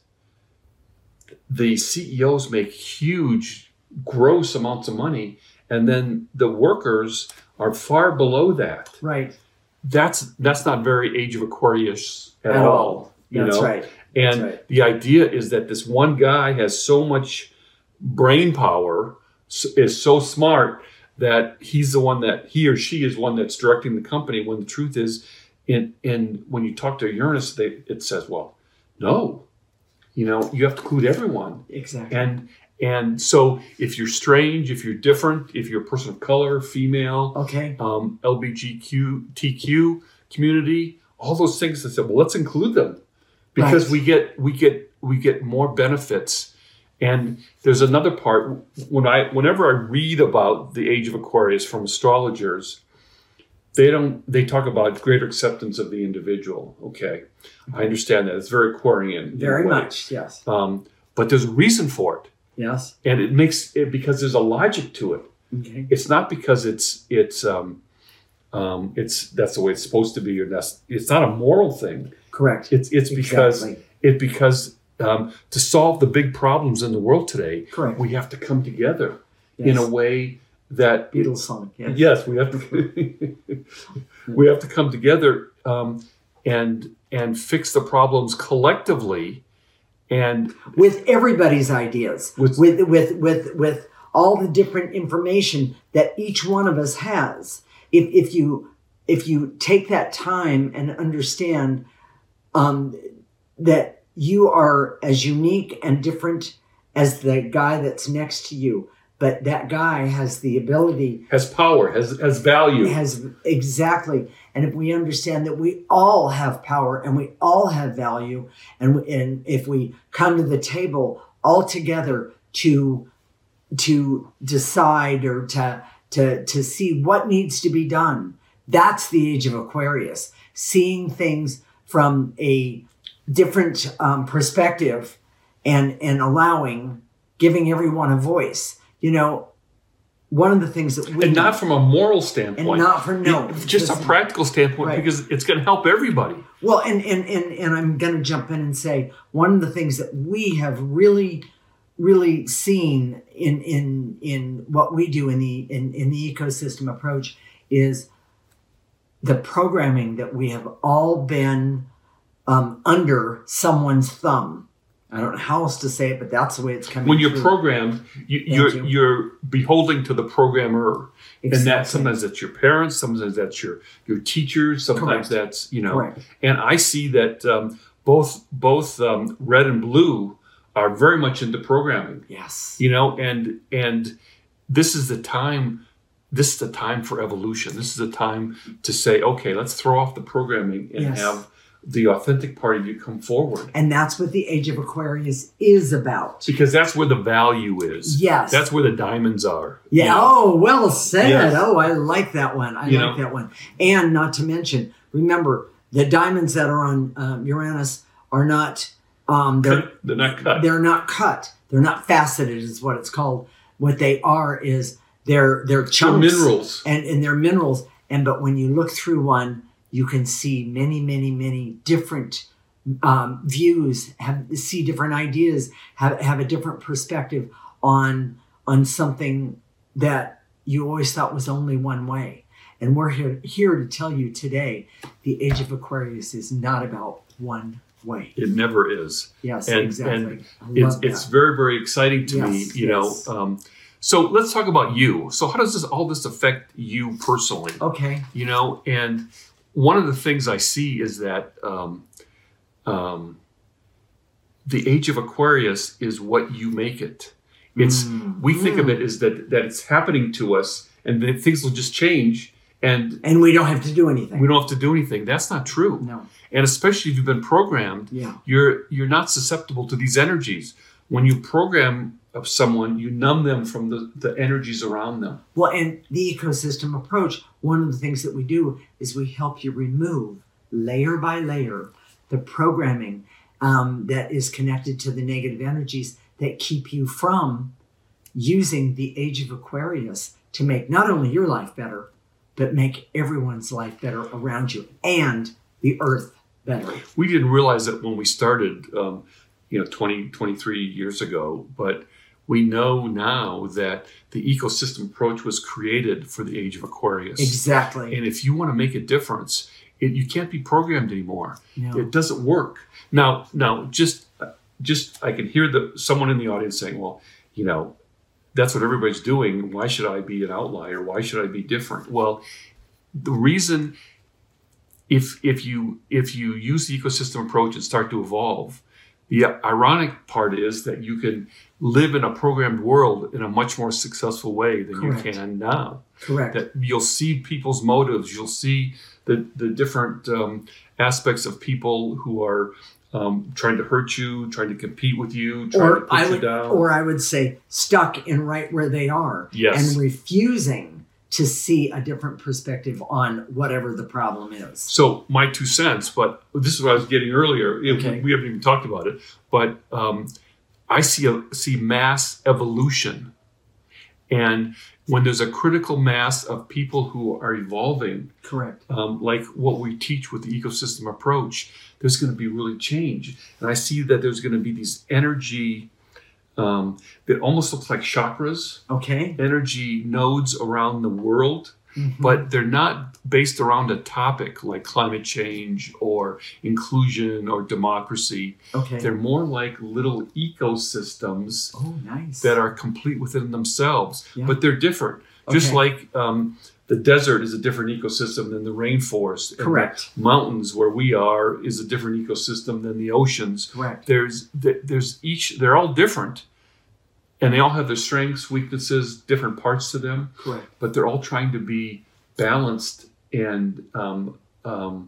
The C E Os make huge, gross amounts of money, and then the workers are far below that. Right. That's that's not very Age of Aquarius at, at all. all. You That's know? right. And That's right. the idea is that this one guy has so much brain power, is so smart that he's the one that he or she is one that's directing the company. When the truth is, in in when you talk to Uranus, they, it says, well, no. You know, you have to include everyone. Exactly. And and so if you're strange, if you're different, if you're a person of color, female, okay, um, L G B T Q community, all those things that said, well, let's include them because right. we get we get we get more benefits. And there's another part when I whenever I read about the Age of Aquarius from astrologers, they don't, they talk about greater acceptance of the individual. Okay. I understand that. It's very Aquarian. Very much, yes. Um, but there's a reason for it. Yes. And it makes it because there's a logic to it. Okay. It's not because it's, it's, um, um, it's, that's the way it's supposed to be, or that's, it's not a moral thing. Correct. It's, it's because, Exactly. it, because, um, to solve the big problems in the world today, Correct. we have to come together Yes. in a way that Beatles song. Yes. yes, we have to we have to come together um, and and fix the problems collectively, and with everybody's ideas, with with with with, with all the different information that each one of us has. If if you if you take that time and understand um, that you are as unique and different as the guy that's next to you, but that guy has the ability, has power, has has value, has exactly. And if we understand that we all have power and we all have value, and and if we come to the table all together to to decide or to to to see what needs to be done, that's the age of Aquarius. Seeing things from a different um, perspective and and allowing, giving everyone a voice. You know, one of the things that we... And not from a moral standpoint. And not from, no. It, just a practical standpoint, right. Because it's going to help everybody. Well, and, and, and, and I'm going to jump in and say, one of the things that we have really, really seen in in in what we do in the in, in the ecosystem approach is the programming that we have all been um, under someone's thumb. I don't know how else to say it, but that's the way it's coming. When you're through. programmed, you, you're you. you're beholding to the programmer, Exactly. and that sometimes that's your parents, sometimes that's your your teachers, sometimes Correct. that's you know. Correct. And I see that um, both both um, red and blue are very much into programming. Yes. You know, and and this is the time. This is the time for evolution. This is the time to say, okay, let's throw off the programming and Yes. have the authentic part of you come forward. And that's what the Age of Aquarius is about. Because that's where the value is. Yes. That's where the diamonds are. Yeah. You know? Oh, well said. Yes. Oh, I like that one. I You like know? that one. And not to mention, remember, the diamonds that are on um, Uranus are not, um, they're, They're not cut. They're not cut. They're not faceted is what it's called. What they are is they're, they're chunks. They're minerals. And, and they're minerals. And, but when you look through one, you can see many, many, many different um, views, have see different ideas, have have a different perspective on on something that you always thought was only one way. And we're here here to tell you today, the Age of Aquarius is not about one way. It never is. Yes, and, exactly. And I it's love it's that. very, very exciting to Yes, me, you yes. know. Um, so let's talk about you. So how does this all this affect you personally? Okay. You know, and one of the things I see is that um, um, the Age of Aquarius is what you make it. It's Mm. we think of Mm. it as that that it's happening to us, and then things will just change, and and we don't have to do anything. We don't have to do anything. That's not true. No. And especially if you've been programmed, Yeah. you're you're not susceptible to these energies. When you program of someone, you numb them from the, the energies around them. Well, and the ecosystem approach, one of the things that we do is we help you remove layer by layer the programming um, that is connected to the negative energies that keep you from using the Age of Aquarius to make not only your life better, but make everyone's life better around you and the earth better. We didn't realize it when we started, um, you know, twenty, twenty-three years ago, but we know now that the ecosystem approach was created for the Age of Aquarius. Exactly. And if you want to make a difference, it, you can't be programmed anymore. No. It doesn't work. Now, now, just, just I can hear the someone in the audience saying, "Well, you know, that's what everybody's doing. Why should I be an outlier? Why should I be different?" Well, the reason, if if you if you use the ecosystem approach and start to evolve, the ironic part is that you can live in a programmed world in a much more successful way than Correct. you can now. Correct. That you'll see people's motives. You'll see the the different um, aspects of people who are um, trying to hurt you, trying to compete with you, trying to Or put I you would, down. or I would say stuck in right where they are Yes. and refusing to see a different perspective on whatever the problem is. So my two cents, but this is what I was getting earlier. Okay. We haven't even talked about it, but um, I see a see mass evolution, and when there's a critical mass of people who are evolving, correct, um, like what we teach with the ecosystem approach, there's going to be really change, and I see that there's going to be these energy. Um, that almost looks like chakras, okay, energy nodes around the world, mm-hmm. but they're not based around a topic like climate change or inclusion or democracy. Okay. They're more like little ecosystems oh, nice. that are complete within themselves, yeah. but they're different. Okay. Just like um, the desert is a different ecosystem than the rainforest. Correct. And the mountains where we are is a different ecosystem than the oceans. Correct. There's there's each they're all different, and they all have their strengths, weaknesses, different parts to them. Correct. But they're all trying to be balanced and um, um,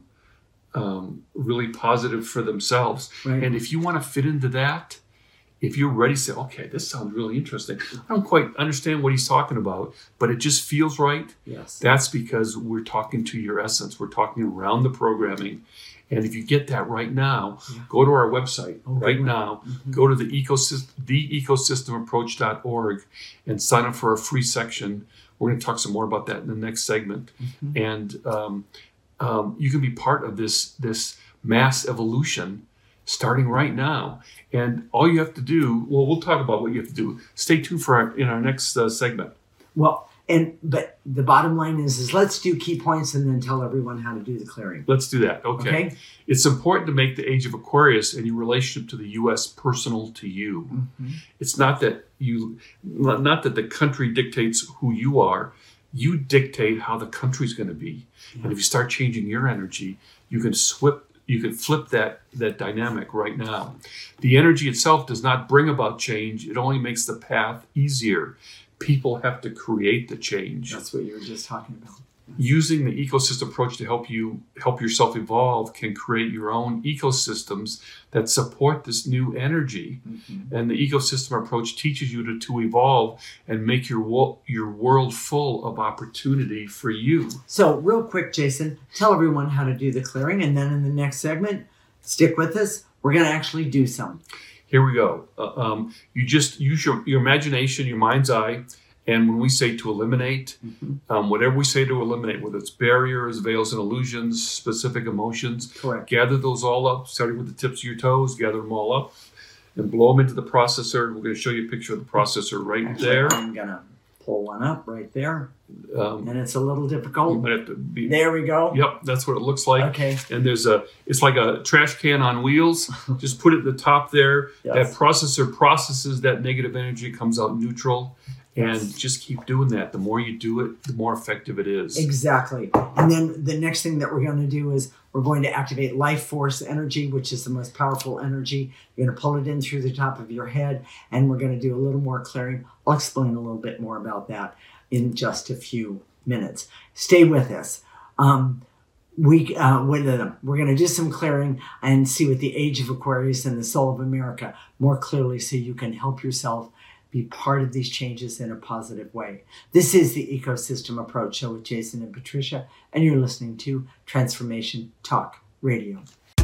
um, really positive for themselves. Right. And if you want to fit into that, if you're ready to say, okay, this sounds really interesting. I don't quite understand what he's talking about, but it just feels right. Yes. That's because we're talking to your essence. We're talking around the programming. And if you get that right now, yeah. go to our website oh, right right. now. Mm-hmm. Go to the ecosystem, the ecosystem approach dot org and sign up for a free section. We're going to talk some more about that in the next segment. Mm-hmm. And um, um, you can be part of this, this mass evolution starting right now. And all you have to do, well, we'll talk about what you have to do. Stay tuned for our, in our next uh, segment. Well, and but the bottom line is, is let's do key points and then tell everyone how to do the clearing. Let's do that. Okay. okay? It's important to make the age of Aquarius and your relationship to the U S personal to you. Mm-hmm. It's not that you, not that the country dictates who you are. You dictate how the country's going to be. Yeah. And if you start changing your energy, you can swip. You can flip that that dynamic right now. The energy itself does not bring about change. It only makes the path easier. People have to create the change. That's what you were just talking about. Using the ecosystem approach to help you help yourself evolve can create your own ecosystems that support this new energy. Mm-hmm. And the ecosystem approach teaches you to, to evolve and make your wo- your world full of opportunity for you. So real quick, Jason, tell everyone how to do the clearing, and then in the next segment, stick with us. We're going to actually do some. Here we go. Uh, um, you just use your, your imagination, your mind's eye. And when we say to eliminate, mm-hmm. um, whatever we say to eliminate, whether it's barriers, veils and illusions, specific emotions, correct. Gather those all up, starting with the tips of your toes, gather them all up and blow them into the processor. We're going to show you a picture of the processor right Actually, there. I'm going to pull one up right there. Um, and it's a little difficult. You might have to be, there we go. Yep, that's what it looks like. Okay. And there's a, it's like a trash can on wheels. Just put it at the top there. Yes. That processor processes that negative energy, comes out neutral. And yes. just keep doing that. The more you do it, the more effective it is. Exactly. And then the next thing that we're going to do is we're going to activate life force energy, which is the most powerful energy. You're going to pull it in through the top of your head, and we're going to do a little more clearing. I'll explain a little bit more about that in just a few minutes. Stay with us. Um, we, uh, with them. We're going to do some clearing and see what the age of Aquarius and the soul of America more clearly so you can help yourself be part of these changes in a positive way. This is the Ecosystem Approach Show with Jason and Patricia, and you're listening to Transformation Talk Radio.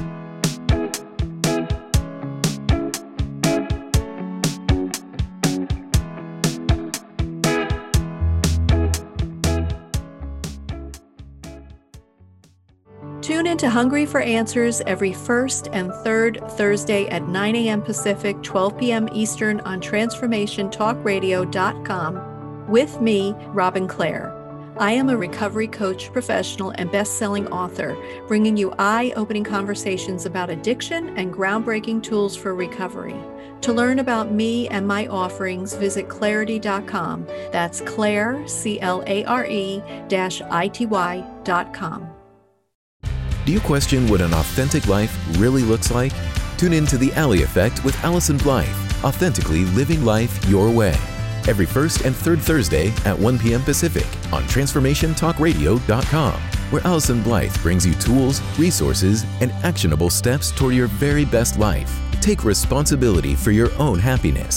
Tune into Hungry for Answers every first and third Thursday at nine a.m. Pacific, twelve p.m. Eastern on transformation talk radio dot com with me, Robin Clare. I am a recovery coach, professional, and best-selling author, bringing you eye-opening conversations about addiction and groundbreaking tools for recovery. To learn about me and my offerings, visit clarity dot com. That's Claire, C L A R E, dash I T Y dot com. Do you question what an authentic life really looks like? Tune in to The Alley Effect with Allison Blythe, authentically living life your way. Every first and third Thursday at one p.m. Pacific on transformation talk radio dot com, where Allison Blythe brings you tools, resources, and actionable steps toward your very best life. Take responsibility for your own happiness.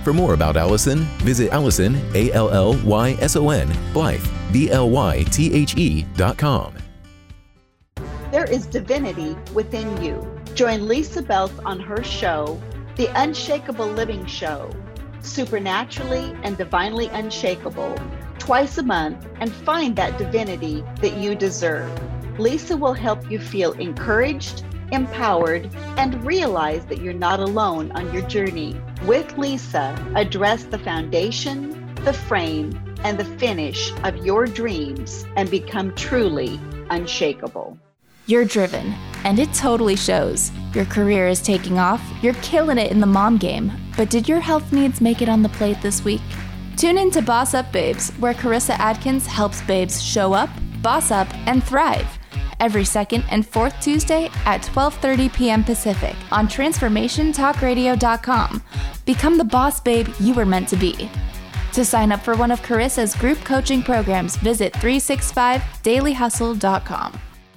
For more about Allison, visit Allison, A L L Y S O N, Blythe, B L Y T H E dot com. There is divinity within you. Join Lisa Beltz on her show, The Unshakable Living Show, Supernaturally and Divinely Unshakable, twice a month, and find that divinity that you deserve. Lisa will help you feel encouraged, empowered, and realize that you're not alone on your journey. With Lisa, address the foundation, the frame, and the finish of your dreams and become truly unshakable. You're driven, and it totally shows. Your career is taking off, you're killing it in the mom game, but did your health needs make it on the plate this week? Tune in to Boss Up Babes, where Carissa Adkins helps babes show up, boss up, and thrive. Every second and fourth Tuesday at twelve thirty p.m. Pacific on transformation talk radio dot com. Become the boss babe you were meant to be. To sign up for one of Carissa's group coaching programs, visit three sixty-five daily hustle dot com.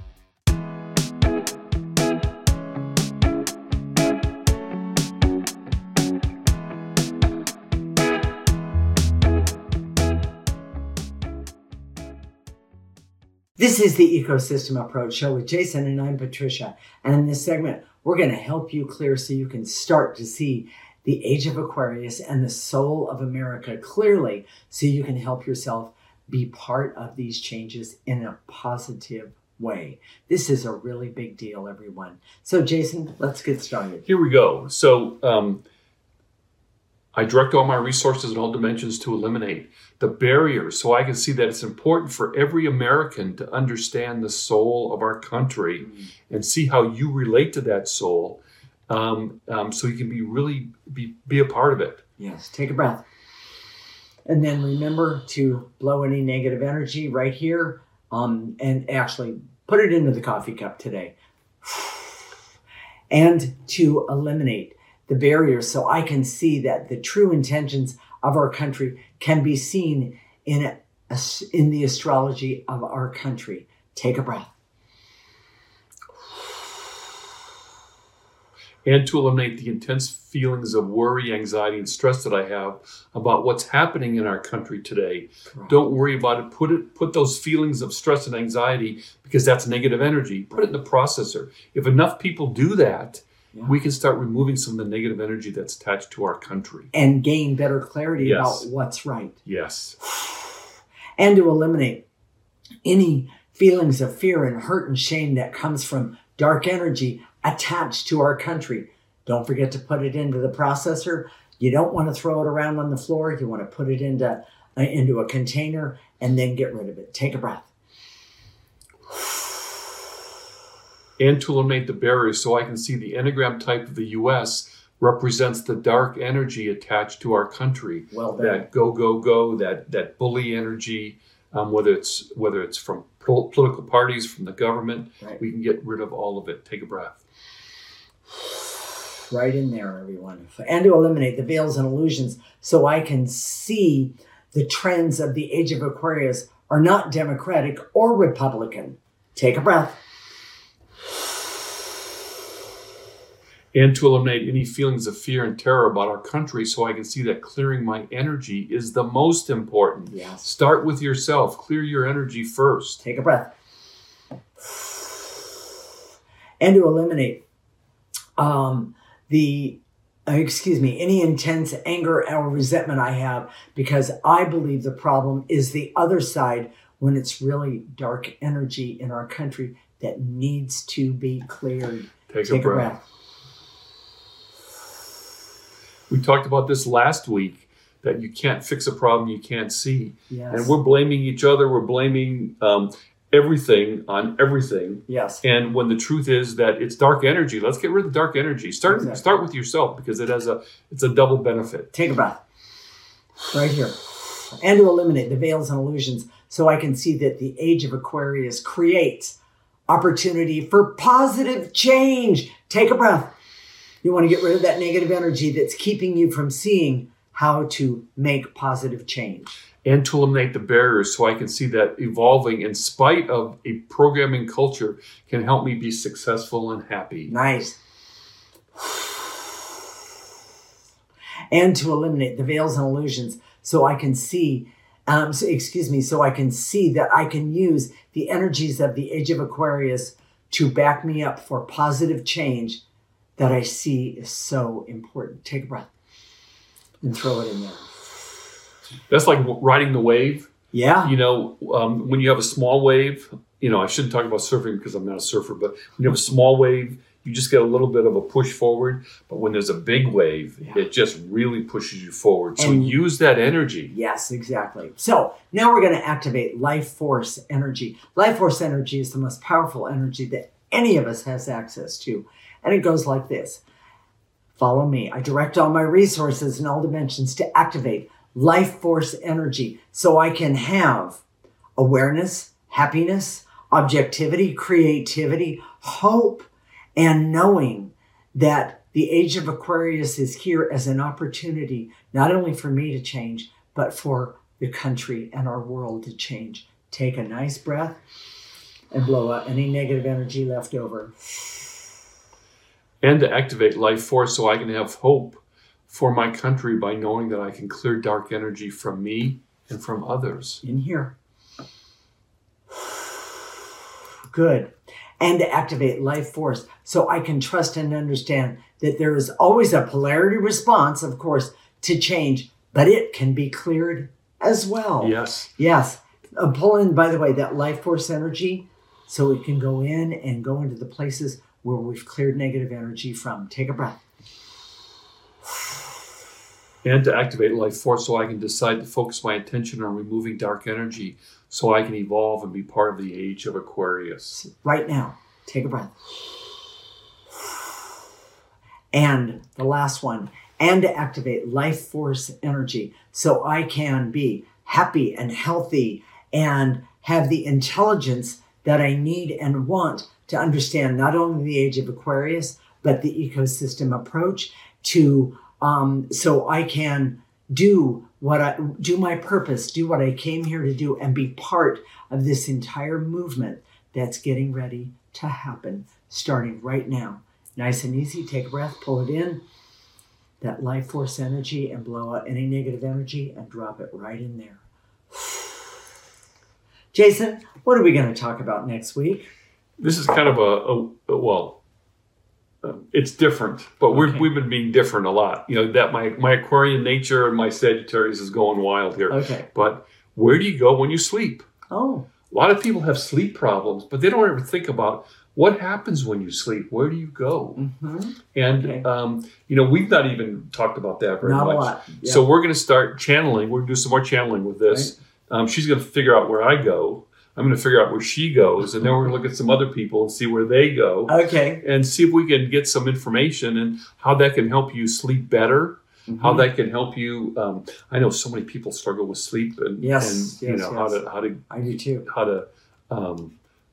This is the Ecosystem Approach Show with Jason, and I'm Patricia. And in this segment, we're going to help you clear so you can start to see the age of Aquarius and the soul of America clearly, so you can help yourself be part of these changes in a positive way. This is a really big deal, everyone. So, Jason, let's get started. Here we go. So, um, I direct all my resources in all dimensions to eliminate the barriers so I can see that it's important for every American to understand the soul of our country mm-hmm. and see how you relate to that soul um, um, so you can be really be, be a part of it. Yes, take a breath. And then remember to blow any negative energy right here um, and actually put it into the coffee cup today. And to eliminate the barriers so I can see that the true intentions of our country can be seen in a, a, in the astrology of our country. Take a breath. And to eliminate the intense feelings of worry, anxiety, and stress that I have about what's happening in our country today. Correct. Don't worry about it. Put it. Put those feelings of stress and anxiety, because that's negative energy. Put it in the processor. If enough people do that, yeah. we can start removing some of the negative energy that's attached to our country. And gain better clarity yes. about what's right. Yes. And to eliminate any feelings of fear and hurt and shame that comes from dark energy attached to our country. Don't forget to put it into the processor. You don't want to throw it around on the floor. You want to put it into, uh, into a container and then get rid of it. Take a breath. And to eliminate the barriers so I can see the Enneagram type of the U S represents the dark energy attached to our country. Well done. That go, go, go, that that bully energy, um, whether it's whether it's from pol- political parties, from the government, right. we can get rid of all of it. Take a breath. Right in there, everyone. And to eliminate the veils and illusions so I can see the trends of the age of Aquarius are not Democratic or Republican. Take a breath. And to eliminate any feelings of fear and terror about our country so I can see that clearing my energy is the most important. Yes. Start with yourself. Clear your energy first. Take a breath. And to eliminate um, the, uh, excuse me, any intense anger or resentment I have, because I believe the problem is the other side when it's really dark energy in our country that needs to be cleared. Take, Take a, breath. a breath. We talked about this last week, that you can't fix a problem you can't see. Yes. And we're blaming each other. We're blaming um, everything on everything. Yes. And when the truth is that it's dark energy, let's get rid of the dark energy. Start exactly. start with yourself, because it has a it's a double benefit. Take a breath. Right here. And to eliminate the veils and illusions so I can see that the age of Aquarius creates opportunity for positive change. Take a breath. You want to get rid of that negative energy that's keeping you from seeing how to make positive change. And to eliminate the barriers so I can see that evolving in spite of a programming culture can help me be successful and happy. Nice. and to eliminate the veils and illusions so I can see, um, so, excuse me, so I can see that I can use the energies of the age of Aquarius to back me up for positive change that I see is so important. Take a breath and throw it in there. That's like riding the wave. Yeah. You know, um, when you have a small wave, you know, I shouldn't talk about surfing because I'm not a surfer, but when you have a small wave, you just get a little bit of a push forward. But when there's a big wave, yeah. it just really pushes you forward. So and use that energy. Yes, exactly. So now we're going to activate life force energy. Life force energy is the most powerful energy that any of us has access to. And it goes like this. Follow me. I direct all my resources in all dimensions to activate life force energy so I can have awareness, happiness, objectivity, creativity, hope, and knowing that the age of Aquarius is here as an opportunity, not only for me to change, but for the country and our world to change. Take a nice breath and blow out any negative energy left over. And to activate life force so I can have hope for my country by knowing that I can clear dark energy from me and from others. In here. Good. And to activate life force so I can trust and understand that there is always a polarity response, of course, to change, but it can be cleared as well. Yes. Yes. Uh, pull in, by the way, that life force energy so it can go in and go into the places where we've cleared negative energy from. Take a breath. And to activate life force so I can decide to focus my attention on removing dark energy so I can evolve and be part of the age of Aquarius. Right now, take a breath. And the last one, and to activate life force energy so I can be happy and healthy and have the intelligence that I need and want to understand not only the age of Aquarius, but the ecosystem approach to Um, so I can do what I do my purpose, do what I came here to do, and be part of this entire movement that's getting ready to happen, starting right now. Nice and easy. Take a breath, pull it in, that life force energy, and blow out any negative energy and drop it right in there. Jason, what are we going to talk about next week? This is kind of a, a, a well, Um, it's different, but we're, Okay. we've been being different a lot. You know, that my, my Aquarian nature and my Sagittarius is going wild here. Okay. But where do you go when you sleep? Oh. A lot of people have sleep problems, but they don't ever think about what happens when you sleep. Where do you go? Mm-hmm. And, Okay. um, you know, we've not even talked about that very Not a much. lot, yeah. So we're going to start channeling. We're going to do some more channeling with this. Um, she's going to figure out where I go. I'm going to figure out where she goes, and then we're going to look at some other people and see where they go. Okay. And see if we can get some information and how that can help you sleep better, Mhm. how that can help you. Um, I know so many people struggle with sleep, and, Yes, and you yes, know yes. how to how to I do too. how to um,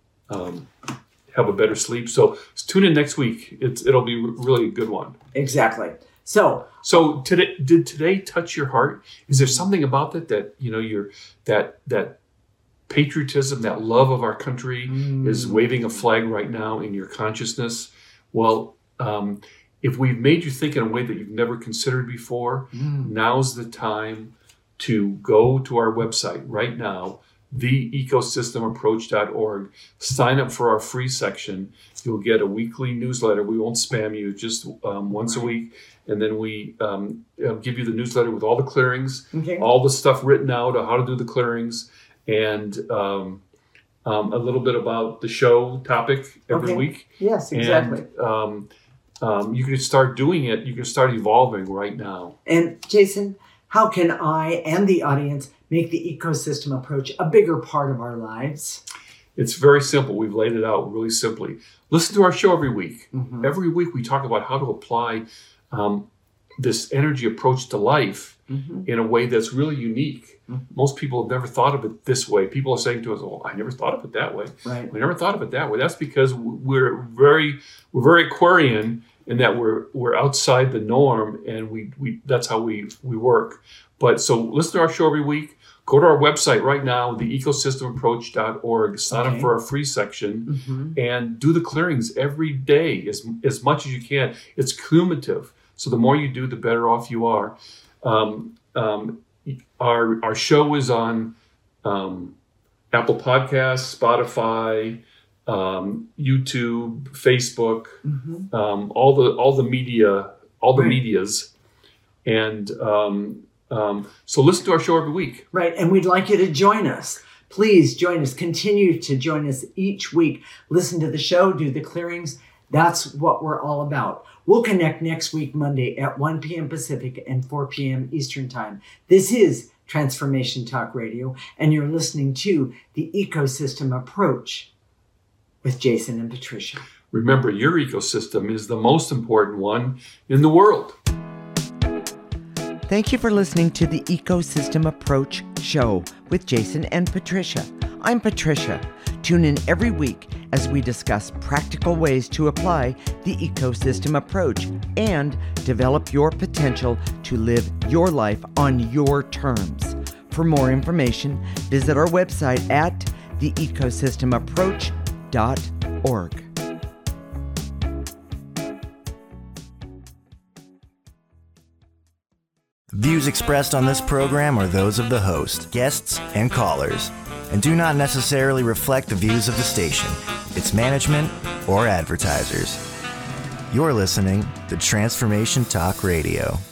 um, have a better sleep. So tune in next week. It's it'll be really a good one. Exactly. So So today, did today touch your heart? Is there something about that that you know you're that that patriotism, that love of our country Mm. is waving a flag right now in your consciousness? Well, um, if we've made you think in a way that you've never considered before, Mm. now's the time to go to our website right now, the ecosystem approach dot org. Sign up for our free section. You'll get a weekly newsletter. We won't spam you, just um, once a week. And then we um, uh, give you the newsletter with all the clearings, Okay. all the stuff written out on how to do the clearings, and um, um, a little bit about the show topic every Okay. week. Yes, exactly. And um, um, you can start doing it. You can start evolving right now. And Jason, how can I and the audience make the ecosystem approach a bigger part of our lives? It's very simple. We've laid it out really simply. Listen to our show every week. Mhm. Every week we talk about how to apply um, this energy approach to life Mhm. in a way that's really unique. Mhm. Most people have never thought of it this way. People are saying to us, "Oh, I never thought of it that way." Right. We never thought of it that way. That's because we're very we're very Aquarian in that we're we're outside the norm, and we we that's how we we work. But so listen to our show every week. Go to our website right now, the ecosystem approach dot org. Sign up Okay. for our free section Mhm. and do the clearings every day as as much as you can. It's cumulative. So the more you do, the better off you are. Um, um, our our show is on um, Apple Podcasts, Spotify, um, YouTube, Facebook, mm-hmm. um, all the all the media, all the right. medias, and um, um, so listen to our show every week. Right, and we'd like you to join us. Please join us. Continue to join us each week. Listen to the show, do the clearings. That's what we're all about. We'll connect next week, Monday at one p.m. Pacific and four p.m. Eastern Time. This is Transformation Talk Radio, and you're listening to the Ecosystem Approach with Jason and Patricia. Remember, your ecosystem is the most important one in the world. Thank you for listening to the Ecosystem Approach Show with Jason and Patricia. I'm Patricia. Tune in every week as we discuss practical ways to apply the ecosystem approach and develop your potential to live your life on your terms. For more information, visit our website at the ecosystem approach dot org. Views expressed on this program are those of the host, guests, and callers, and do not necessarily reflect the views of the station, its management, or advertisers. You're listening to Transformation Talk Radio.